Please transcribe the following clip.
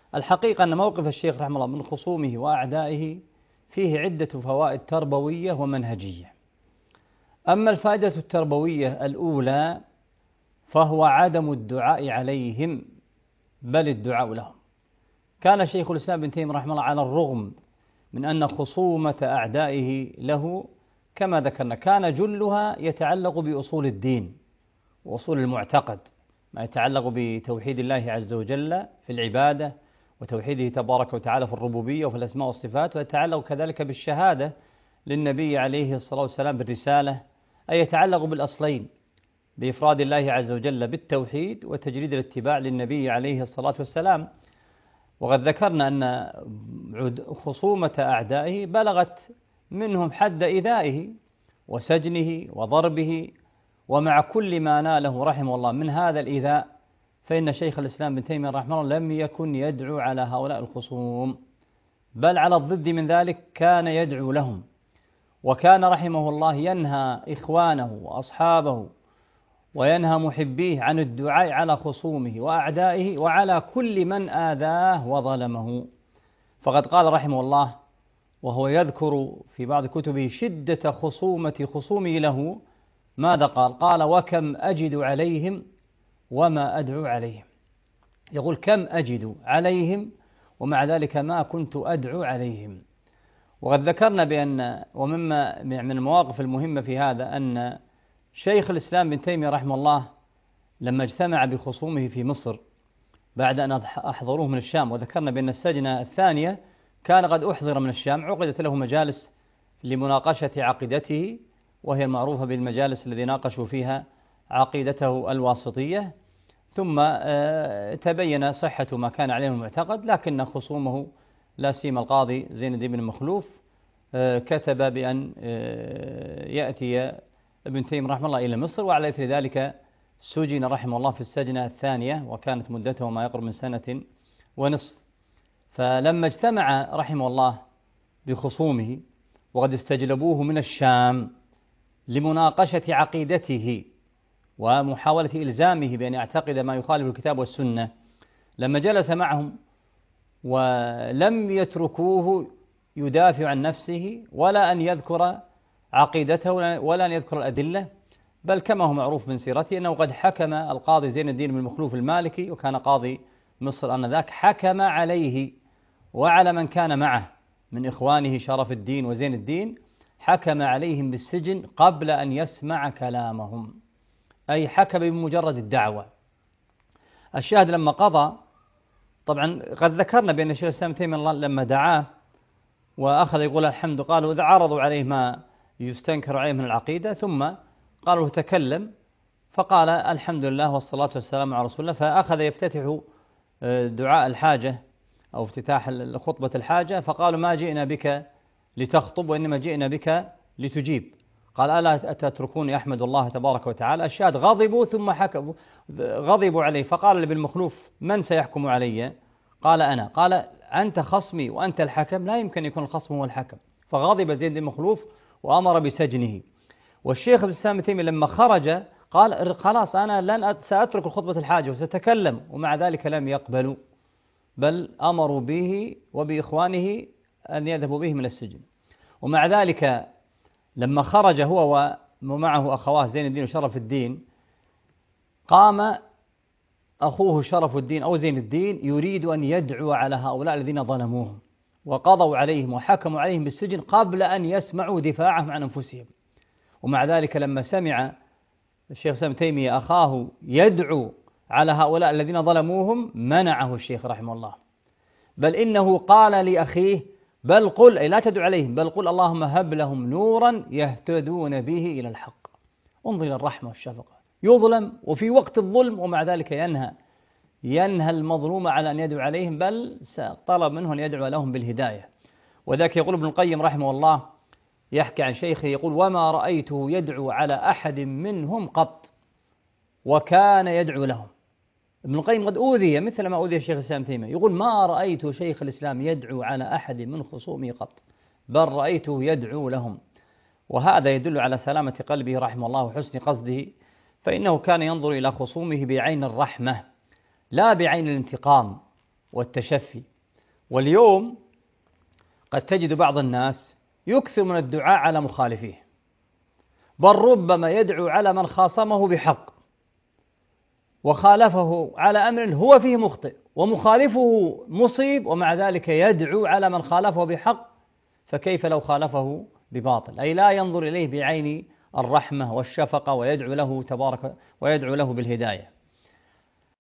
الحقيقة أن موقف الشيخ رحمه الله من خصومه وأعدائه فيه عدة فوائد تربوية ومنهجية. أما الفائدة التربوية الأولى فهو عدم الدعاء عليهم بل الدعاء لهم. كان شيخ الإسلام ابن تيمية رحمه الله على الرغم من أن خصومة أعدائه له كما ذكرنا كان جلها يتعلق بأصول الدين وأصول المعتقد، ما يتعلق بتوحيد الله عز وجل في العبادة وتوحيده تبارك وتعالى في الربوبية وفي الأسماء والصفات، ويتعلق كذلك بالشهادة للنبي عليه الصلاة والسلام بالرسالة، أي يتعلق بالأصلين بإفراد الله عز وجل بالتوحيد وتجريد الاتباع للنبي عليه الصلاة والسلام. وقد ذكرنا أن خصومة أعدائه بلغت منهم حد إيذائه وسجنه وضربه، ومع كل ما ناله رحمه الله من هذا الإيذاء فإن شيخ الإسلام ابن تيمية رحمه الله لم يكن يدعو على هؤلاء الخصوم، بل على الضد من ذلك كان يدعو لهم، وكان رحمه الله ينهى إخوانه وأصحابه وينهى محبيه عن الدعاء على خصومه وأعدائه وعلى كل من آذاه وظلمه. فقد قال رحمه الله وهو يذكر في بعض كتبه شدة خصومه له، ماذا قال؟ قال: وكم أجد عليهم وما أدعو عليهم. يقول: كم أجد عليهم ومع ذلك ما كنت أدعو عليهم. وقد ذكرنا بأن ومما من المواقف المهمة في هذا أن شيخ الإسلام بن تيمية رحمه الله لما اجتمع بخصومه في مصر بعد أن أحضروه من الشام، وذكرنا بأن السجنة الثانية كان قد أحضر من الشام، عقدت له مجالس لمناقشة عقيدته، وهي المعروفة بالمجالس الذي ناقشوا فيها عقيدته الواسطية، ثم تبين صحة ما كان عليه المعتقد، لكن خصومه لا سيما القاضي زين الدين بن مخلوف كتب بأن يأتي ابن تيمية رحمه الله إلى مصر، وعلى إثر ذلك سجن رحمه الله في السجنة الثانية، وكانت مدته ما يقرب من 1.5 سنة. فلما اجتمع رحمه الله بخصومه وقد استجلبوه من الشام لمناقشة عقيدته ومحاولة إلزامه بأن يعتقد ما يخالف الكتاب والسنة، لما جلس معهم ولم يتركوه يدافع عن نفسه ولا أن يذكر عقيدته ولا أن يذكر الأدلة، بل كما هو معروف من سيرته أنه قد حكم القاضي زين الدين بن مخلوف المالكي، وكان قاضي مصر آنذاك، حكم عليه وعلى من كان معه من إخوانه شرف الدين وزين الدين، حكم عليهم بالسجن قبل أن يسمع كلامهم، أي حكم بمجرد الدعوة. الشاهد لما قضى، طبعا قد ذكرنا بأن الشيخ الإسلام ابن تيمية لما دعاه وأخذ يقول الحمد، قالوا إذا عرضوا عليه ما يستنكر عليه من العقيدة، ثم قالوا تكلم، فقال الحمد لله والصلاة والسلام على رسول الله، فأخذ يفتتح دعاء الحاجة أو افتتاح خطبة الحاجة، فقالوا ما جئنا بك لتخطب وإنما جئنا بك لتجيب. قال ألا تتركوني أحمد الله تبارك وتعالى. الشاهد غضبوا ثم حكموا، غضبوا عليه، فقال لابن مخلوف من سيحكم علي؟ قال أنا. قال أنت خصمي وأنت الحكم؟ لا يمكن يكون الخصم هو الحكم. فغضب زيد بن مخلوف وأمر بسجنه. والشيخ الإسلام ابن تيمية لما خرج قال خلاص أنا سأترك خطبة الحاجة وستكلم، ومع ذلك لم يقبلوا، بل أمروا به وبإخوانه أن يذهبوا به من السجن. ومع ذلك لما خرج هو ومعه أخواه زين الدين وشرف الدين، قام أخوه شرف الدين أو زين الدين يريد أن يدعو على هؤلاء الذين ظلموهم وقضوا عليهم وحكموا عليهم بالسجن قبل أن يسمعوا دفاعهم عن أنفسهم. ومع ذلك لما سمع الشيخ ابن تيمية أخاه يدعو على هؤلاء الذين ظلموهم منعه الشيخ رحمه الله، بل إنه قال لأخيه بل قل، أي لا تدعو عليهم، بل قل اللهم هب لهم نورا يهتدون به إلى الحق. انظر إلى الرحمة والشفقة، يظلم وفي وقت الظلم ومع ذلك ينهى المظلوم على أن يدعو عليهم، بل طلب منه أن يدعو لهم بالهداية. وذاك يقول ابن القيم رحمه الله يحكي عن شيخه يقول وما رأيته يدعو على أحد منهم قط وكان يدعو لهم. ابن القيم قد أوذي مثل ما أوذي الشيخ الإسلام تيمية، يقول ما رأيت شيخ الإسلام يدعو على أحد من خصومه قط، بل رأيته يدعو لهم. وهذا يدل على سلامة قلبه رحمه الله وحسن قصده، فإنه كان ينظر إلى خصومه بعين الرحمة لا بعين الانتقام والتشفي. واليوم قد تجد بعض الناس يكثر من الدعاء على مخالفيه، بل ربما يدعو على من خاصمه بحق وخالفه على أمر هو فيه مخطئ، ومخالفه مصيب، ومع ذلك يدعو على من خالفه بحق، فكيف لو خالفه بباطل؟ أي لا ينظر إليه بعين الرحمة والشفقة ويدعو له بالهداية.